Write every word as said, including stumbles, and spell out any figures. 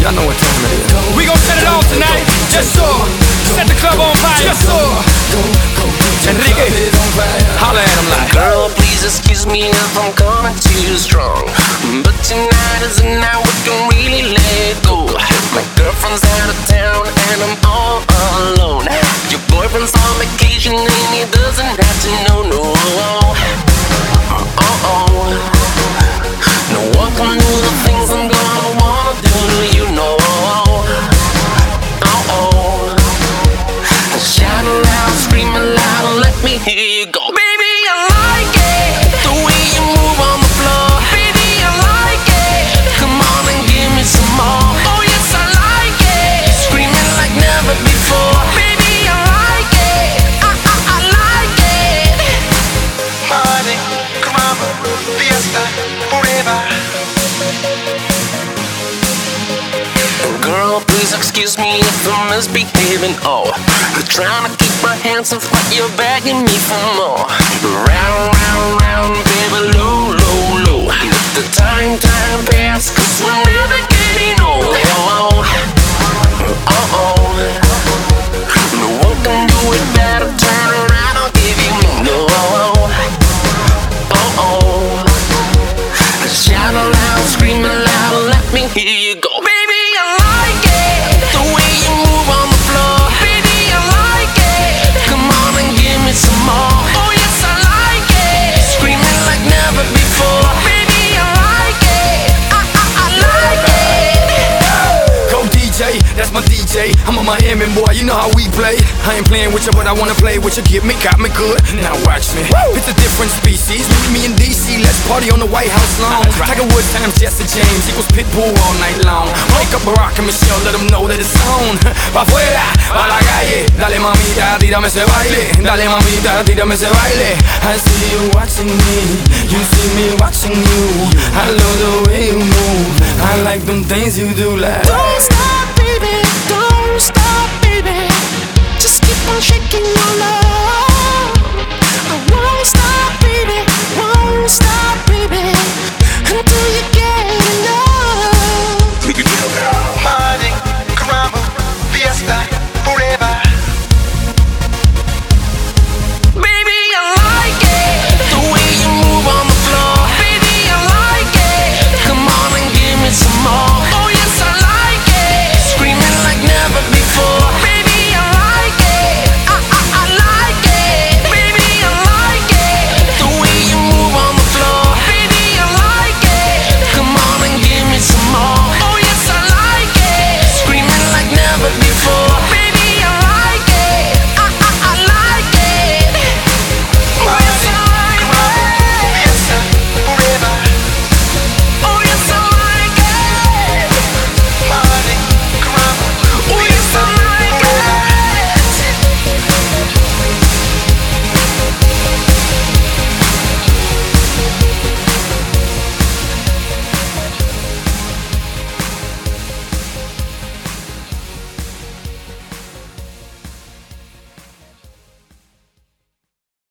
Y'all know what time it is. We gon' set it off tonight. Yes, sir. Set the club on fire. Yes, sir. Enrique, holla at him like. Girl, please excuse me if I'm coming too strong, but tonight is the night we can really let go. My girlfriend's out of town and I'm all alone. Your boyfriend's on vacation and he doesn't have to know, no. Uh-oh. No one can do the things I'm gonna wanna do to you, no. Uh-oh. Shout aloud, scream aloud, let me hear you go. Baby, I like it, the way you move on the floor. Baby, I like it, come on and give me some more. Oh yes, I like it, screaming like never before. Baby, I like it, I, I, I like it. Party, crama, fiesta, forever. Girl, please excuse me if I'm misbehaving. Oh, I'm trying to keep my hands off, but you're begging me for more. Round, round, round, baby, low, low, low. Let the time, time pass, cause we're never getting old. Oh, oh, oh. No one can do it better. Turn around, I'll give you me. No, oh, oh. Shout aloud, scream aloud, let me hear you go. Baby, I like it, the way you move on the floor. Baby, I like it, come on and give me some more. Oh yes, I like it, screaming like never before. Baby, I like it, I, I, I like it. Go D J, that's my D J. I'm a Miami boy, you know how we play. I ain't playing with you, but I wanna play with you. Get me, got me good, now watch me. Woo! It's a different species, meet me in D C. Let's party on the White House lawn. Right. Tiger Woods times Jesse James equals Pitbull all night long. Wake up Barack and Michelle, let them know that it's on. Pa' afuera, pa' la calle. Dale mamita, tírame ese baile. Dale mamita, tírame ese baile. I see you watching me, you see me watching you. I love the way you move, I like them things you do like. Don't stop, baby, don't stop, baby. Just keep on shaking your love.